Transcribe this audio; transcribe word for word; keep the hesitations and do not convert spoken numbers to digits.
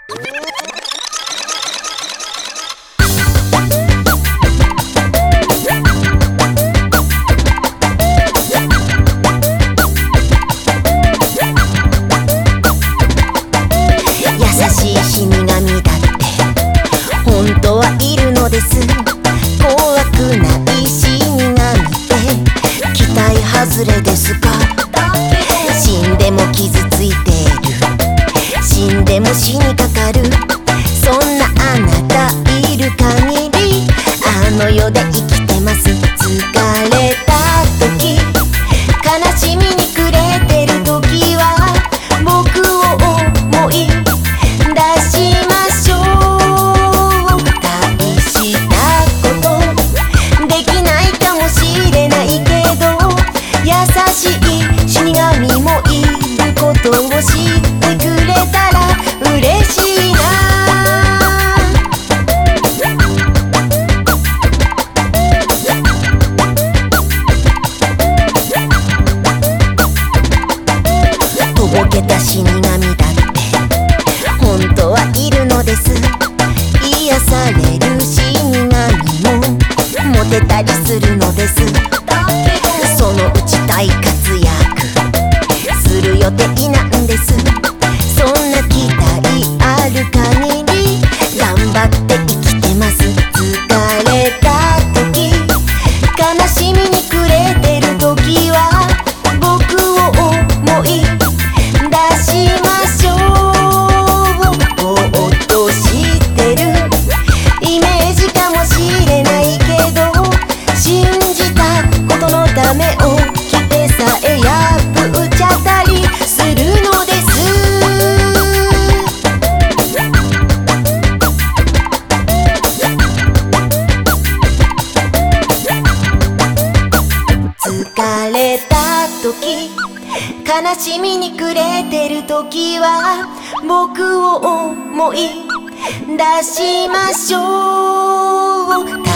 優しい死神だって本当はいるのです。怖くない死神って期待外れですか。死んでも傷ついてる、死んでも死にかかる、そんなあなたいる限りあの世で生きてます。疲れた時、悲しみに暮れてる時は僕を思い出しましょう。大したことできないかもしれないけど、優しい死神もいることを知ってくれたら嬉しいな。とぼけた死神だって本当はいるのです。癒される死神もモテたりするのです。そのうち大活躍する予定なんです。そんな期待ある限り頑張って生きてます。疲れた時、悲しみに暮れてる時は僕を思い出しましょう。ぼーっとしてるイメージかもしれないけど、信じたことのため起きてさえ破っちゃったりするのです。疲れた時、悲しみに暮れてる時は僕を思い出しましょう。